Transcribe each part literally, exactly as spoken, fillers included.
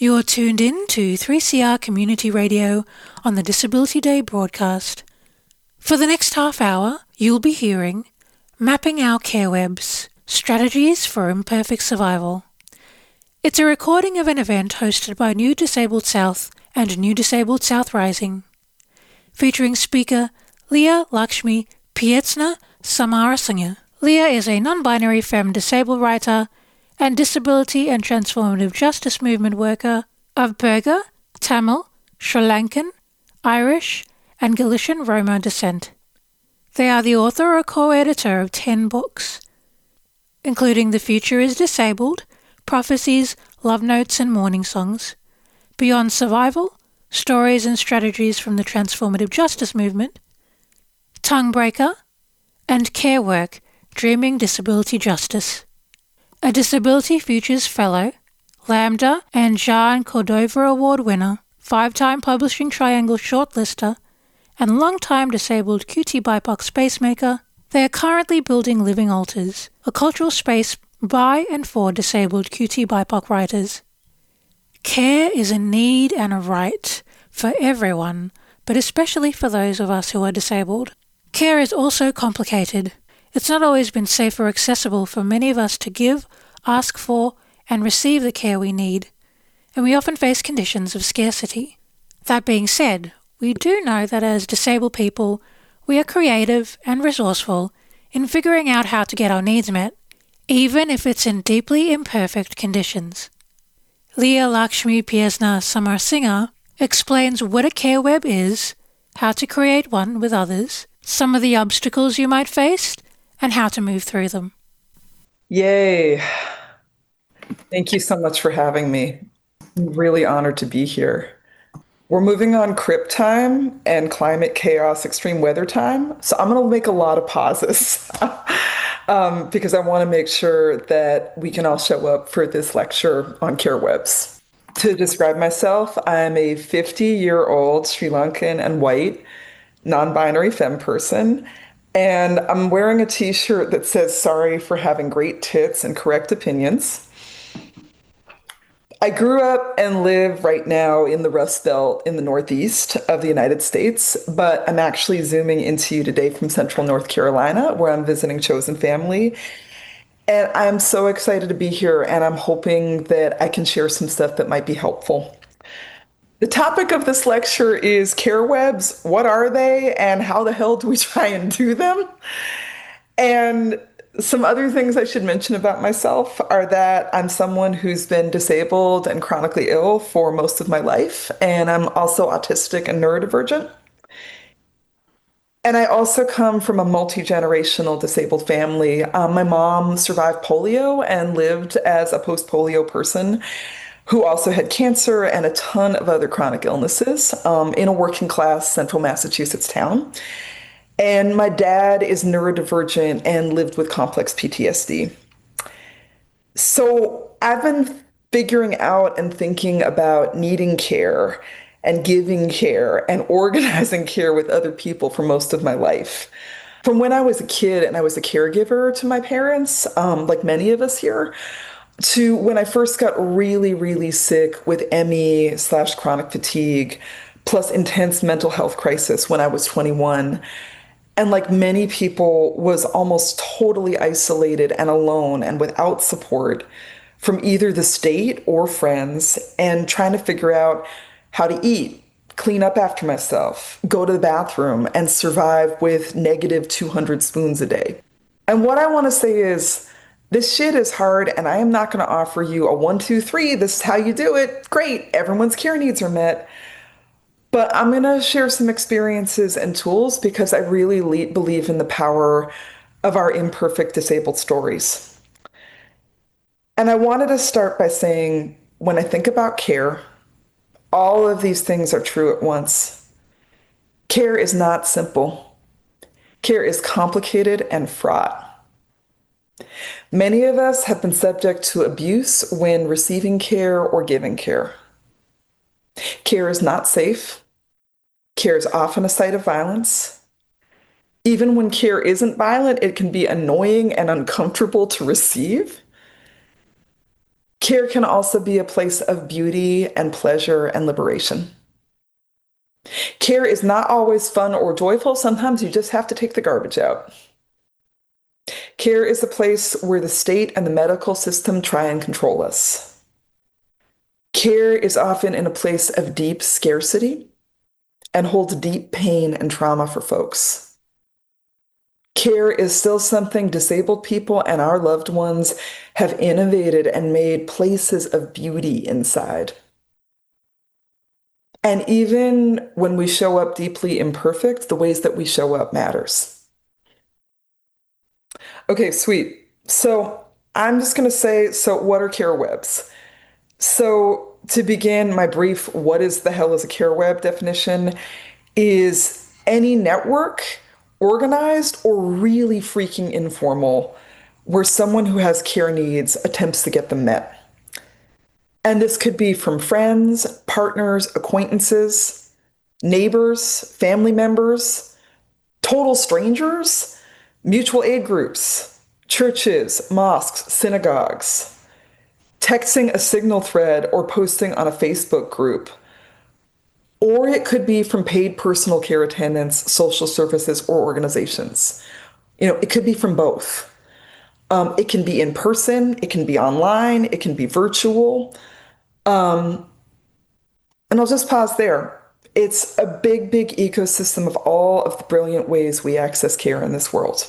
You're tuned in to three C R Community Radio on the Disability Day broadcast. For the next half hour, you'll be hearing Mapping Our Care Webs, Strategies for Imperfect Survival. It's a recording of an event hosted by New Disabled South and New Disabled South Rising, featuring speaker Leah Lakshmi Pietsna Samarasinghe. Leah is a non-binary femme disabled writer and disability and transformative justice movement worker of Burgher, Tamil, Sri Lankan, Irish, and Galician Roma descent. They are the author or co-editor of ten books, including The Future is Disabled, Prophecies, Love Notes and Mourning Songs, Beyond Survival, Stories and Strategies from the Transformative Justice Movement, Tonguebreaker, and Care Work, Dreaming Disability Justice. A Disability Futures Fellow, Lambda and Jean Cordova Award winner, five-time Publishing Triangle shortlister, and long-time disabled Q T B I P O C spacemaker, they are currently building Living Altars, a cultural space by and for disabled Q T B I P O C writers. Care is a need and a right for everyone, but especially for those of us who are disabled. Care is also complicated. It's not always been safe or accessible for many of us to give, ask for, and receive the care we need, and we often face conditions of scarcity. That being said, we do know that as disabled people, we are creative and resourceful in figuring out how to get our needs met, even if it's in deeply imperfect conditions. Leah Lakshmi Pietsna Samarasinghe explains what a care web is, how to create one with others, some of the obstacles you might face, and how to move through them. Yay. Thank you so much for having me. I'm really honored to be here. We're moving on crypt time and climate chaos, extreme weather time. So I'm going to make a lot of pauses um, because I want to make sure that we can all show up for this lecture on care webs. To describe myself, I'm a fifty-year-old Sri Lankan and white non-binary femme person. And I'm wearing a t-shirt that says, sorry for having great tits and correct opinions. I grew up and live right now in the Rust Belt in the Northeast of the United States, but I'm actually zooming into you today from Central North Carolina, where I'm visiting chosen family. And I'm so excited to be here, and I'm hoping that I can share some stuff that might be helpful. The topic of this lecture is care webs. What are they, and how the hell do we try and do them? And some other things I should mention about myself are that I'm someone who's been disabled and chronically ill for most of my life, and I'm also autistic and neurodivergent. And I also come from a multi-generational disabled family. Um, my mom survived polio and lived as a post-polio person who also had cancer and a ton of other chronic illnesses um, in a working class central Massachusetts town. And my dad is neurodivergent and lived with complex P T S D. So I've been figuring out and thinking about needing care and giving care and organizing care with other people for most of my life. From when I was a kid and I was a caregiver to my parents, um, like many of us here, to when I first got really, really sick with M E slash chronic fatigue, plus intense mental health crisis when I was twenty-one. And like many people, was almost totally isolated and alone and without support from either the state or friends, and trying to figure out how to eat, clean up after myself, go to the bathroom, and survive with negative two hundred spoons a day. And what I want to say is, this shit is hard, and I am not going to offer you a one, two, three, this is how you do it. Great, everyone's care needs are met. But I'm going to share some experiences and tools because I really le- believe in the power of our imperfect disabled stories. And I wanted to start by saying, when I think about care, all of these things are true at once. Care is not simple. Care is complicated and fraught. Many of us have been subject to abuse when receiving care or giving care. Care is not safe. Care is often a site of violence. Even when care isn't violent, it can be annoying and uncomfortable to receive. Care can also be a place of beauty and pleasure and liberation. Care is not always fun or joyful. Sometimes you just have to take the garbage out. Care is a place where the state and the medical system try and control us. Care is often in a place of deep scarcity and holds deep pain and trauma for folks. Care is still something disabled people and our loved ones have innovated and made places of beauty inside. And even when we show up deeply imperfect, the ways that we show up matters. Okay, sweet. So I'm just going to say, so what are care webs? So to begin my brief, what is the hell is a care web definition is any network, organized or really freaking informal, where someone who has care needs attempts to get them met. And this could be from friends, partners, acquaintances, neighbors, family members, total strangers, mutual aid groups, churches, mosques, synagogues, texting a Signal thread or posting on a Facebook group. Or it could be from paid personal care attendants, social services, or organizations. You know, it could be from both. Um, it can be in person, it can be online, it can be virtual. Um, and I'll just pause there. It's a big, big ecosystem of all of the brilliant ways we access care in this world.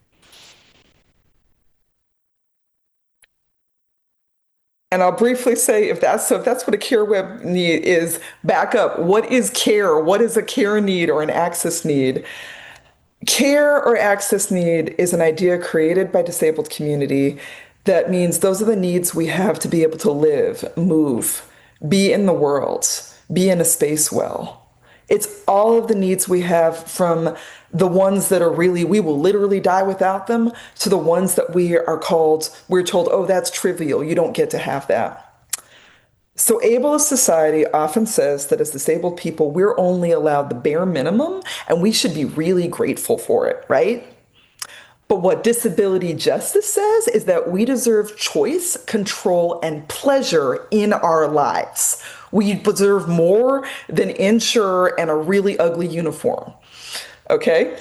And I'll briefly say, if that's so, if that's what a care web need is, back up. What is care? What is a care need or an access need? Care or access need is an idea created by disabled community that means those are the needs we have to be able to live, move, be in the world, be in a space well. It's all of the needs we have, from the ones that are really, we will literally die without them, to the ones that we are called, we're told, oh, that's trivial, you don't get to have that. So ableist society often says that as disabled people, we're only allowed the bare minimum, and we should be really grateful for it, right? But what disability justice says is that we deserve choice, control, and pleasure in our lives. We deserve more than insure and a really ugly uniform. Okay?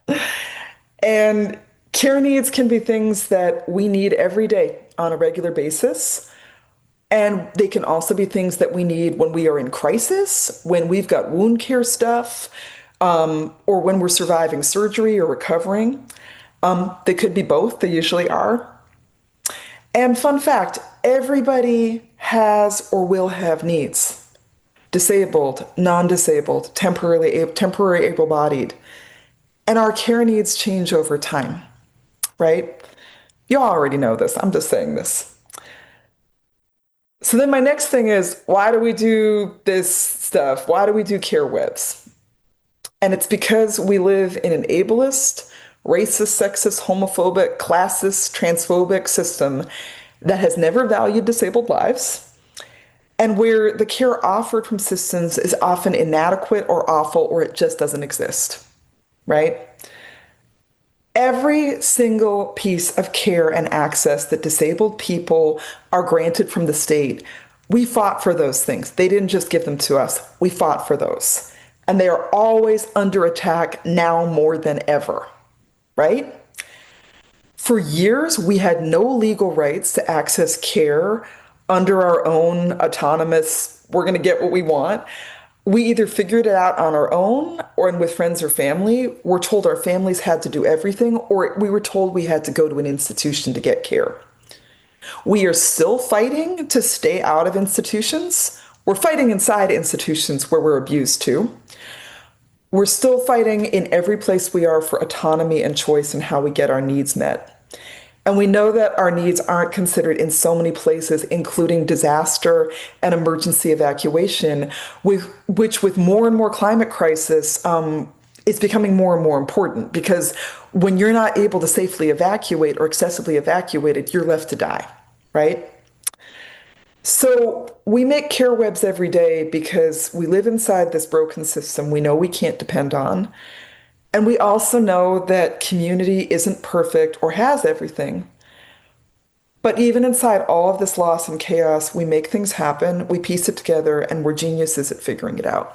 And care needs can be things that we need every day on a regular basis. And they can also be things that we need when we are in crisis, when we've got wound care stuff, um, or when we're surviving surgery or recovering. Um, they could be both. They usually are. And fun fact, everybody has or will have needs. Disabled, non-disabled, temporarily, temporary able-bodied. And our care needs change over time, right? You already know this. I'm just saying this. So then my next thing is, why do we do this stuff? Why do we do care webs? And it's because we live in an ableist, racist, sexist, homophobic, classist, transphobic system that has never valued disabled lives, and where the care offered from systems is often inadequate or awful, or it just doesn't exist, right? Every single piece of care and access that disabled people are granted from the state, we fought for those things. They didn't just give them to us. We fought for those. And they are always under attack now more than ever, right? For years, we had no legal rights to access care under our own autonomous, we're going to get what we want. We either figured it out on our own or with friends or family. We're told our families had to do everything, or we were told we had to go to an institution to get care. We are still fighting to stay out of institutions. We're fighting inside institutions where we're abused too. We're still fighting in every place we are for autonomy and choice in how we get our needs met. And we know that our needs aren't considered in so many places, including disaster and emergency evacuation, with, which with more and more climate crisis, um, it's becoming more and more important, because when you're not able to safely evacuate or accessibly evacuated, you're left to die, right? So we make care webs every day because we live inside this broken system we know we can't depend on. And we also know that community isn't perfect or has everything. But even inside all of this loss and chaos, we make things happen, we piece it together, and we're geniuses at figuring it out.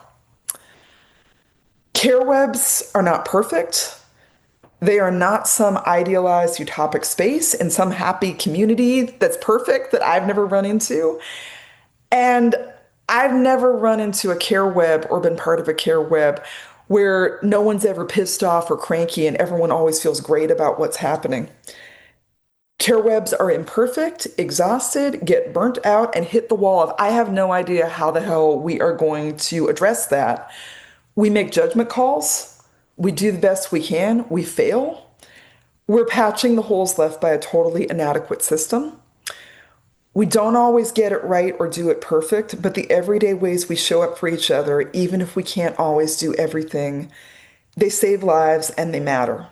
Care webs are not perfect. They are not some idealized utopic space in some happy community that's perfect that I've never run into. And I've never run into a care web or been part of a care web where no one's ever pissed off or cranky and everyone always feels great about what's happening. Care webs are imperfect, exhausted, get burnt out, and hit the wall of, I have no idea how the hell we are going to address that. We make judgment calls. We do the best we can. We fail. We're patching the holes left by a totally inadequate system. We don't always get it right or do it perfect, but the everyday ways we show up for each other, even if we can't always do everything, they save lives and they matter.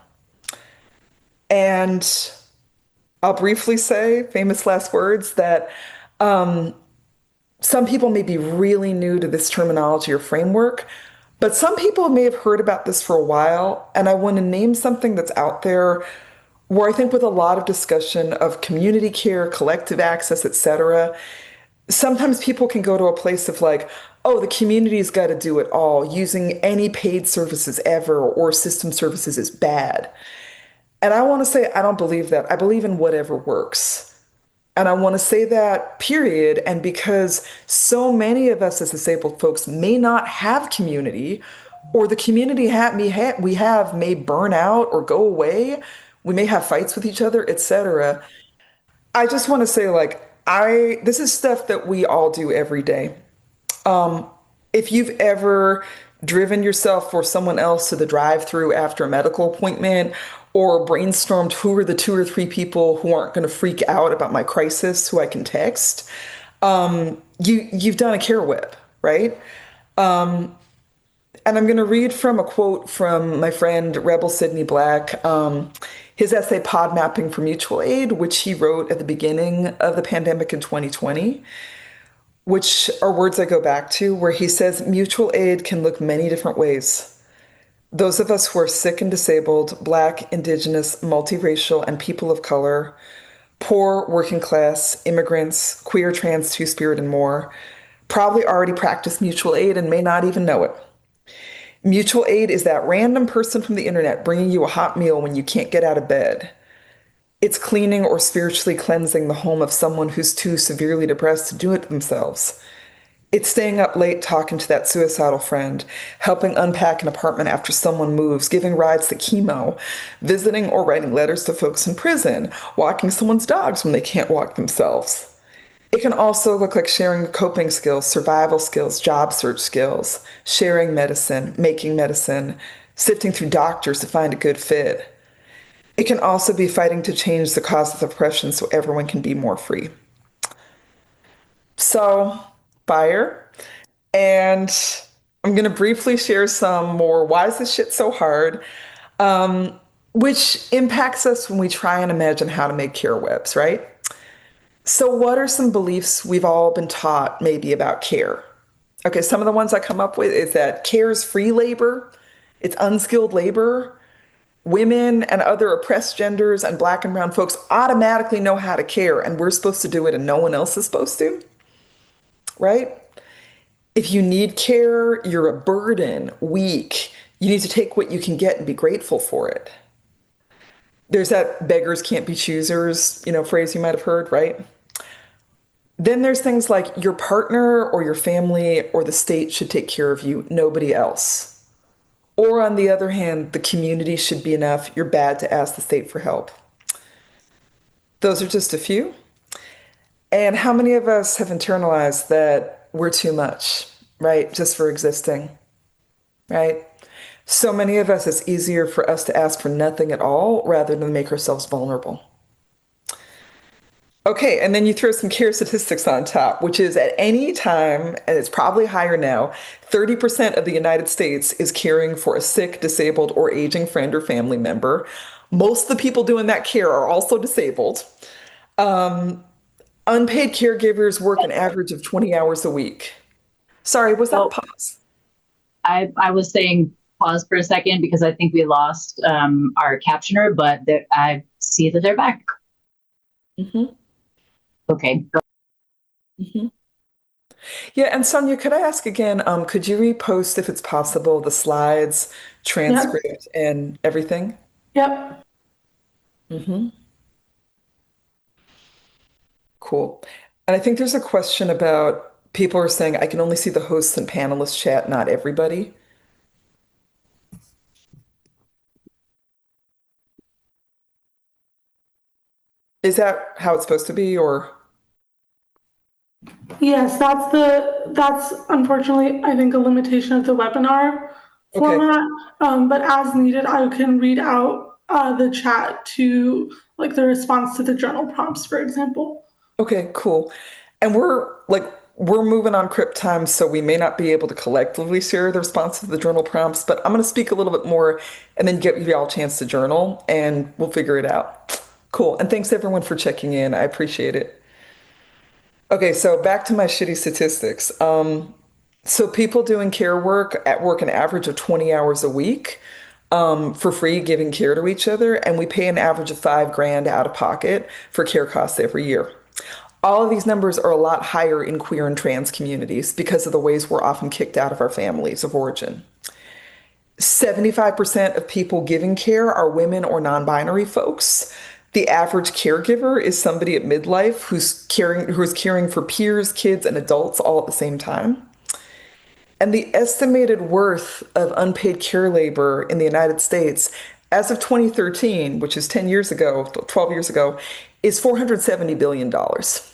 And I'll briefly say, famous last words, that um, some people may be really new to this terminology or framework, but some people may have heard about this for a while. And I want to name something that's out there where I think with a lot of discussion of community care, collective access, et cetera, sometimes people can go to a place of like, oh, the community's got to do it all. Using any paid services ever or system services is bad. And I want to say, I don't believe that. I believe in whatever works. And I want to say that, period. And because so many of us as disabled folks may not have community, or the community ha- we, ha- we have may burn out or go away, we may have fights with each other, et cetera. I just want to say, like, I this is stuff that we all do every day. Um, if you've ever driven yourself or someone else to the drive-through after a medical appointment, or brainstormed who are the two or three people who aren't going to freak out about my crisis, who I can text, um, you you've done a care web, right? Um, and I'm going to read from a quote from my friend Rebel Sydney Black, um, his essay "Pod Mapping for Mutual Aid," which he wrote at the beginning of the pandemic in twenty twenty. Which are words I go back to, where he says mutual aid can look many different ways. Those of us who are sick and disabled, Black, Indigenous, multiracial, and people of color, poor, working class, immigrants, queer, trans, two-spirit, and more, probably already practice mutual aid and may not even know it. Mutual aid is that random person from the internet bringing you a hot meal when you can't get out of bed. It's cleaning or spiritually cleansing the home of someone who's too severely depressed to do it themselves. It's staying up late talking to that suicidal friend, helping unpack an apartment after someone moves, giving rides to chemo, visiting or writing letters to folks in prison, walking someone's dogs when they can't walk themselves. It can also look like sharing coping skills, survival skills, job search skills, sharing medicine, making medicine, sifting through doctors to find a good fit. It can also be fighting to change the cause of oppression so everyone can be more free. So, fire. And I'm going to briefly share some more why is this shit so hard, um, which impacts us when we try and imagine how to make care webs, right? So what are some beliefs we've all been taught maybe about care? Okay, some of the ones I come up with is that care is free labor, it's unskilled labor. Women and other oppressed genders and Black and brown folks automatically know how to care, and we're supposed to do it and no one else is supposed to, right? If you need care, you're a burden, weak. You need to take what you can get and be grateful for it. There's that beggars can't be choosers, you know, phrase you might have heard, right? Then there's things like your partner or your family or the state should take care of you, nobody else. Or on the other hand, the community should be enough. You're bad to ask the state for help. Those are just a few. And how many of us have internalized that we're too much, right? Just for existing, right? So many of us, it's easier for us to ask for nothing at all rather than make ourselves vulnerable. Okay, and then you throw some care statistics on top, which is at any time, and it's probably higher now, thirty percent of the United States is caring for a sick, disabled, or aging friend or family member. Most of the people doing that care are also disabled. Um, unpaid caregivers work an average of twenty hours a week. Sorry, was that oh, pause? I, I was saying pause for a second because I think we lost um, our captioner, but I see that they're back. Mm-hmm. Okay. Mm-hmm. Yeah, and Sonia, could I ask again, um, could you repost, if it's possible, the slides, Yep. transcript, and everything? Yep. Mm-hmm. Cool. And I think there's a question about people are saying, I can only see the hosts and panelists chat, not everybody. Is that how it's supposed to be, or? Yes, that's the that's unfortunately I think a limitation of the webinar Okay. format. Um, but as needed, I can read out uh, the chat to like the response to the journal prompts, for example. Okay, cool. And we're like we're moving on crypt time, so we may not be able to collectively share the response to the journal prompts, but I'm going to speak a little bit more and then give you all a chance to journal and we'll figure it out. Cool. And thanks everyone for checking in. I appreciate it. Okay, so back to my shitty statistics. Um, so people doing care work at work an average of twenty hours a week um, for free, giving care to each other, and we pay an average of five grand out of pocket for care costs every year. All of these numbers are a lot higher in queer and trans communities because of the ways we're often kicked out of our families of origin. seventy-five percent of people giving care are women or non-binary folks. The average caregiver is somebody at midlife who's caring who's caring for peers, kids, and adults all at the same time. And the estimated worth of unpaid care labor in the United States as of twenty thirteen, which is ten years ago, twelve years ago, is four hundred seventy billion dollars.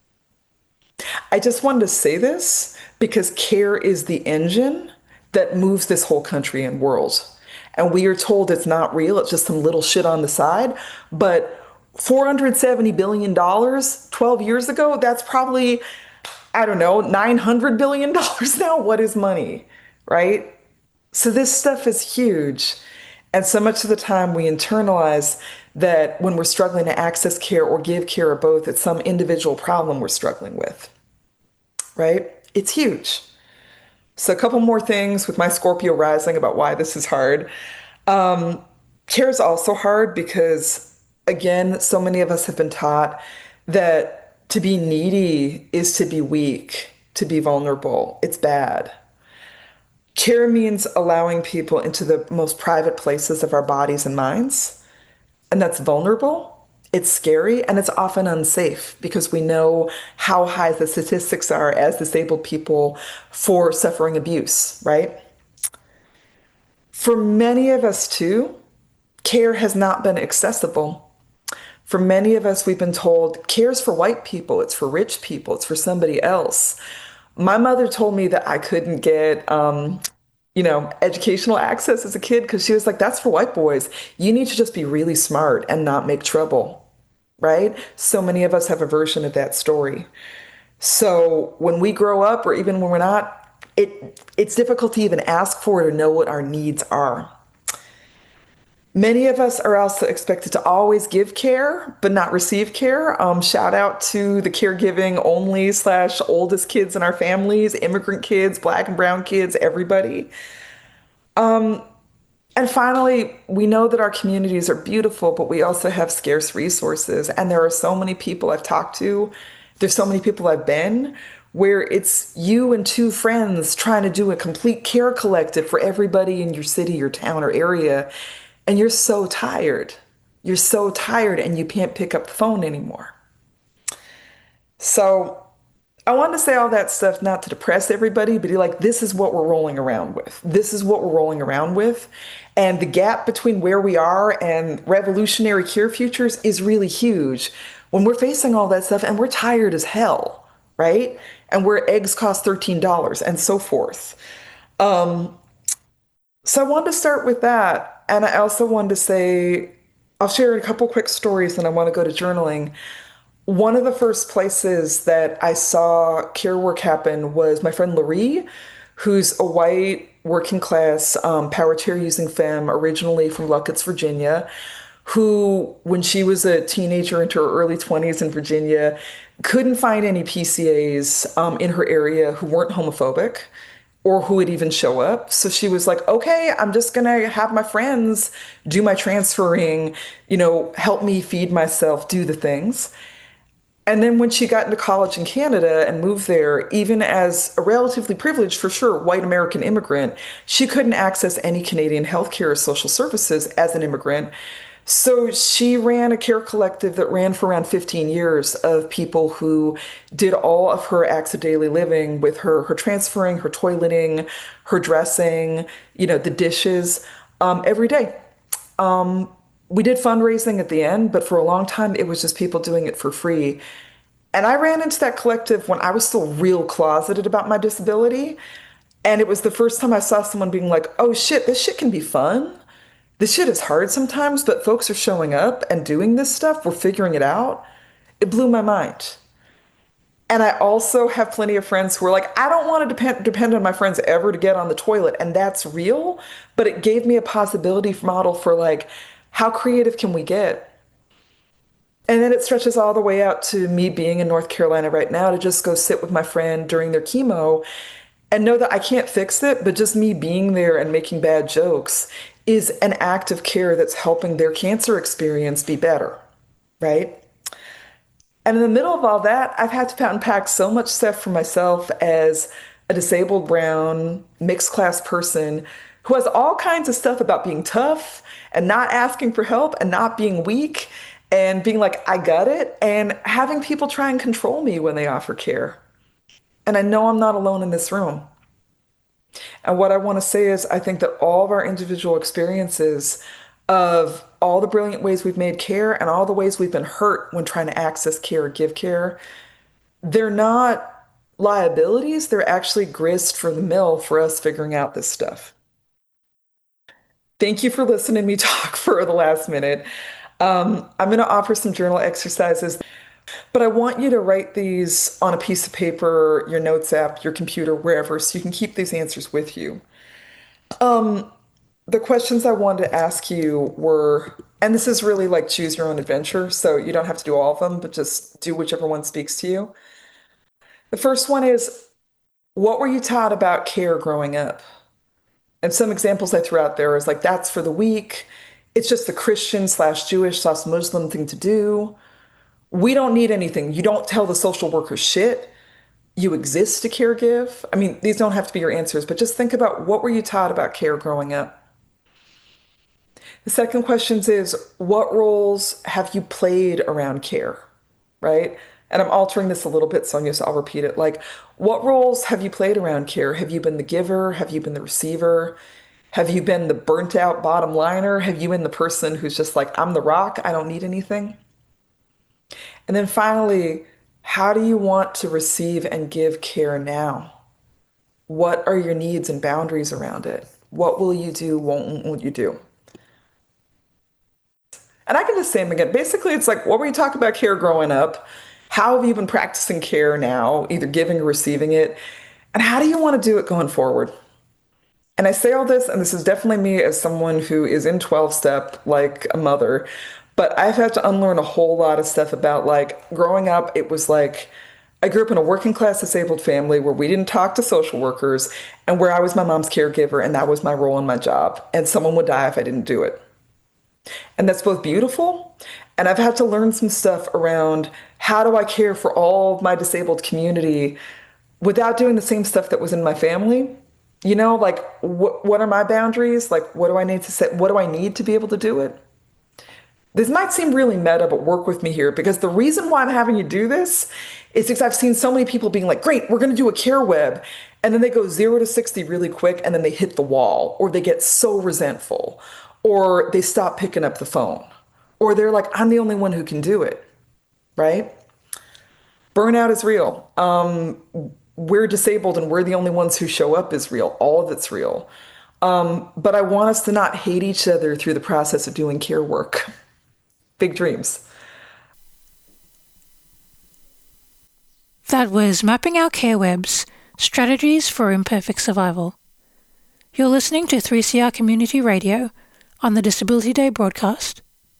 I just wanted to say this because care is the engine that moves this whole country and world. And we are told it's not real, it's just some little shit on the side. But four hundred seventy billion dollars twelve years ago, that's probably, I don't know, nine hundred billion dollars now. What is money, right? So this stuff is huge. And so much of the time we internalize that when we're struggling to access care or give care or both, it's some individual problem we're struggling with, right? It's huge. So a couple more things with my Scorpio rising about why this is hard. Um, care is also hard because, again, so many of us have been taught that to be needy is to be weak, to be vulnerable. It's bad. Care means allowing people into the most private places of our bodies and minds, and that's vulnerable. It's scary and it's often unsafe because we know how high the statistics are as disabled people for suffering abuse, right? For many of us too, care has not been accessible. For many of us, we've been told care's for white people, it's for rich people, it's for somebody else. My mother told me that I couldn't get, um, you know, educational access as a kid because she was like, that's for white boys. You need to just be really smart and not make trouble. Right? So many of us have a version of that story. So when we grow up, or even when we're not, it it's difficult to even ask for or know what our needs are. Many of us are also expected to always give care, but not receive care. Um, shout out to the caregiving only slash oldest kids in our families, immigrant kids, Black and brown kids, everybody. Um, And finally, we know that our communities are beautiful, but we also have scarce resources. And there are so many people I've talked to, there's so many people I've been, where it's you and two friends trying to do a complete care collective for everybody in your city, your town, or area. And you're so tired. You're so tired and you can't pick up the phone anymore. So I want to say all that stuff not to depress everybody, but like, this is what we're rolling around with. This is what we're rolling around with. And the gap between where we are and revolutionary care futures is really huge when we're facing all that stuff and we're tired as hell, right? And where eggs cost thirteen dollars and so forth. Um, so I wanted to start with that. And I also wanted to say, I'll share a couple quick stories and I want to go to journaling. One of the first places that I saw care work happen was my friend Laurie, who's a white working class um, power chair using femme, originally from Luckett's, Virginia, who, when she was a teenager into her early twenties in Virginia, couldn't find any P C As um, in her area who weren't homophobic or who would even show up. So she was like, okay, I'm just gonna have my friends do my transferring, you know, help me feed myself, do the things. And then when she got into college in Canada and moved there, even as a relatively privileged, for sure, white American immigrant, she couldn't access any Canadian healthcare or social services as an immigrant. So she ran a care collective that ran for around fifteen years of people who did all of her acts of daily living with her, her transferring, her toileting, her dressing, you know, the dishes, um, every day. Um, we did fundraising at the end, but for a long time, it was just people doing it for free. And I ran into that collective when I was still real closeted about my disability. And it was the first time I saw someone being like, oh shit, this shit can be fun. This shit is hard sometimes, but folks are showing up and doing this stuff. We're figuring it out. It blew my mind. And I also have plenty of friends who are like, I don't want to depend depend on my friends ever to get on the toilet. And that's real. But it gave me a possibility model for like, how creative can we get? And then it stretches all the way out to me being in North Carolina right now to just go sit with my friend during their chemo and know that I can't fix it, but just me being there and making bad jokes is an act of care that's helping their cancer experience be better, right? And in the middle of all that, I've had to unpack so much stuff for myself as a disabled brown mixed class person who has all kinds of stuff about being tough and not asking for help and not being weak and being like, I got it, and having people try and control me when they offer care. And I know I'm not alone in this room. And what I want to say is I think that all of our individual experiences of all the brilliant ways we've made care and all the ways we've been hurt when trying to access care or give care, they're not liabilities. They're actually grist for the mill for us figuring out this stuff. Thank you for listening to me talk for the last minute. Um, I'm going to offer some journal exercises, but I want you to write these on a piece of paper, your notes app, your computer, wherever, so you can keep these answers with you. Um, the questions I wanted to ask you were, and this is really like choose your own adventure, so you don't have to do all of them, but just do whichever one speaks to you. The first one is, what were you taught about care growing up? And some examples I threw out there is like, that's for the weak. It's just the Christian slash Jewish slash Muslim thing to do. We don't need anything. You don't tell the social worker shit. You exist to care give. I mean, these don't have to be your answers, but just think about what were you taught about care growing up? The second question is, what roles have you played around care, right? And I'm altering this a little bit, Sonia, so I'll repeat it. Like, what roles have you played around care? Have you been the giver? Have you been the receiver? Have you been the burnt out bottom liner? Have you been the person who's just like, I'm the rock, I don't need anything? And then finally, how do you want to receive and give care now? What are your needs and boundaries around it? What will you do, won't, won't you do? And I can just say them again. Basically, it's like, what were you talking about care growing up? How have you been practicing care now, either giving or receiving it? And how do you want to do it going forward? And I say all this, and this is definitely me as someone who is in twelve-step, like a mother, but I've had to unlearn a whole lot of stuff about, like, growing up, it was like, I grew up in a working class disabled family where we didn't talk to social workers and where I was my mom's caregiver and that was my role in my job. And someone would die if I didn't do it. And that's both beautiful, and I've had to learn some stuff around how do I care for all of my disabled community without doing the same stuff that was in my family. You know, like, what what are my boundaries? Like, what do I need to set? What do I need to be able to do it? This might seem really meta, but work with me here, because the reason why I'm having you do this is because I've seen so many people being like, great, we're going to do a care web. And then they go zero to sixty really quick, and then they hit the wall, or they get so resentful, or they stop picking up the phone, or they're like, I'm the only one who can do it, right? Burnout is real. Um, we're disabled and we're the only ones who show up is real. All of it's real. Um, but I want us to not hate each other through the process of doing care work. Big dreams. That was Mapping Our Care Webs, Strategies for Imperfect Survival. You're listening to three C R Community Radio on the Disability Day broadcast.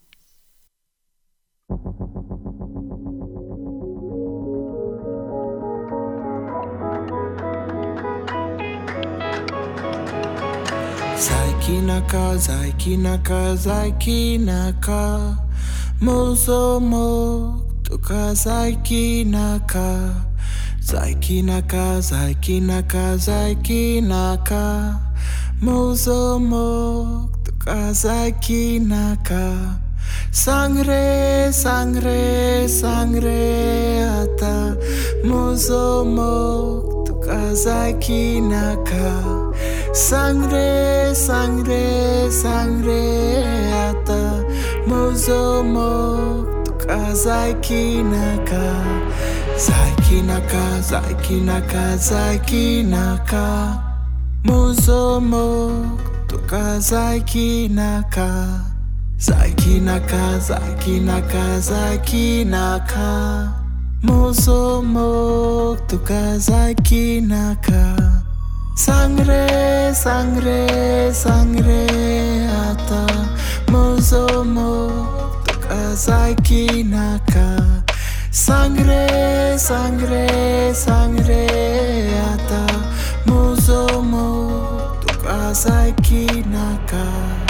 Zaikinaka, Zaikinaka, Zaikinaka, Mozo Mo tuka zaiki naka, zaiki naka, zaiki naka, zaiki naka, mozo mo, tuka zaiki naka, sangre, sangre, sangre ata, mozo mo, tuka zaiki naka, sangre, sangre, sangre ata, mozo mo, tuka zaiki naka, zaiki naka, zaiki naka, zaiki naka, mozo mo, tuka zaiki naka, zaiki naka, zaiki naka, zaiki naka, mozo mo, tuka zaiki naka, sangre, sangre, sangre ata, mozo mo, tuka zaiki naka, sangre, sangre, sangre ata, mozo mo, tuka zaiki naka.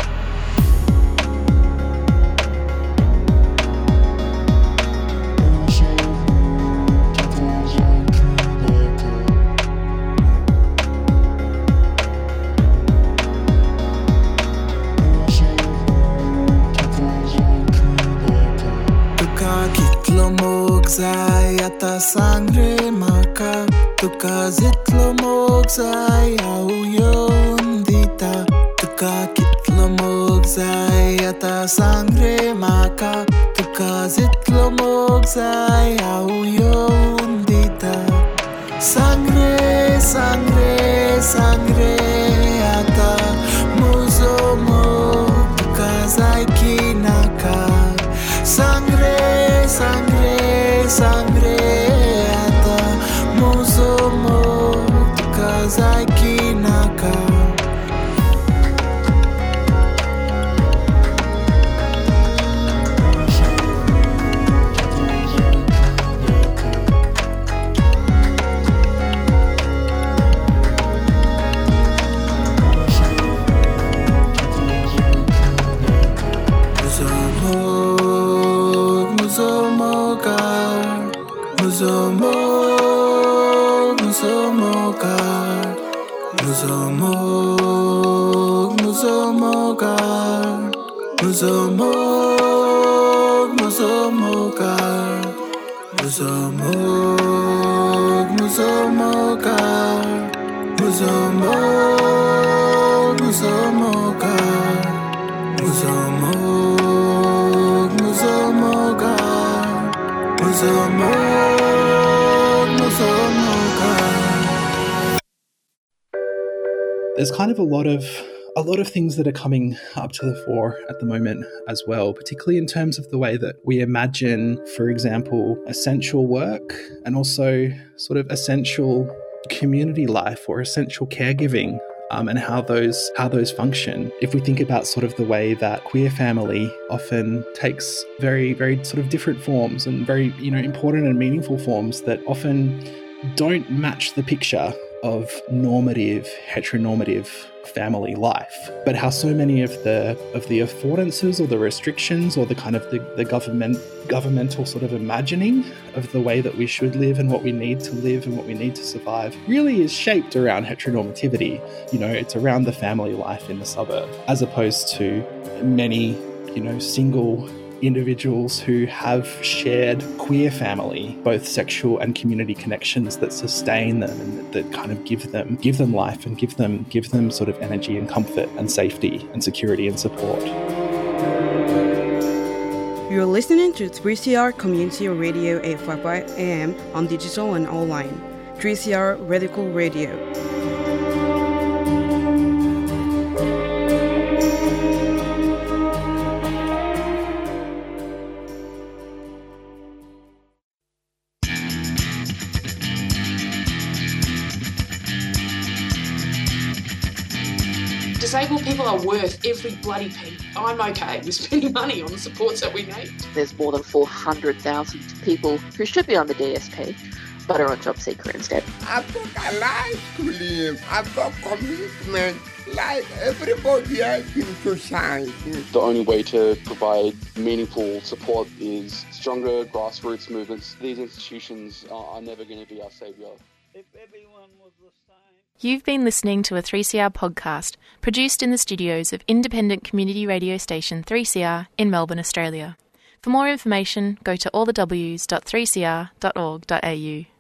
Zai ata sangre maka, tuka zitlo mog zai au yondita, tuka kitlo mog zai ata sangre maka, tuka zitlo mog zai au yondita, sangre, sangre, sangre ata, mozo mo, tuka zaiki naka, sangre, sangre, sangre ata, mozo mo, tuka zaiki naka. Muzomo, muzomo gar, muzomo, muzomo gar, muzomo, muzomo gar, muzomo, muzomo gar, muzomo, muzomo gar, muzomo, muzomo gar, muzomo. There's kind of a lot of a lot of things that are coming up to the fore at the moment as well, particularly in terms of the way that we imagine, for example, essential work and also sort of essential community life or essential caregiving. Um, and how those how those function. If we think about sort of the way that queer family often takes very, very sort of different forms and very, you know, important and meaningful forms that often don't match the picture of normative, heteronormative family life, but how so many of the of the affordances or the restrictions or the kind of the, the government governmental sort of imagining of the way that we should live and what we need to live and what we need to survive really is shaped around heteronormativity. You know, it's around the family life in the suburb, as opposed to many, you know, single individuals who have shared queer family, both sexual and community connections that sustain them and that, that kind of give them give them life and give them give them sort of energy and comfort and safety and security and support. You're listening to three C R Community Radio eight fifty-five A M on digital and online. three C R Radical Radio. Disabled people are worth every bloody penny. I'm okay with spending money on the supports that we need. There's more than four hundred thousand people who should be on the D S P butter on job seeker instead. I've got a life to live. I've got commitment like everybody else in society. The only way to provide meaningful support is stronger grassroots movements. These institutions are never going to be our saviour. If everyone was the same. You've been listening to a three C R podcast produced in the studios of independent community radio station three C R in Melbourne, Australia. For more information, go to all the w s dot three c r dot org dot a u.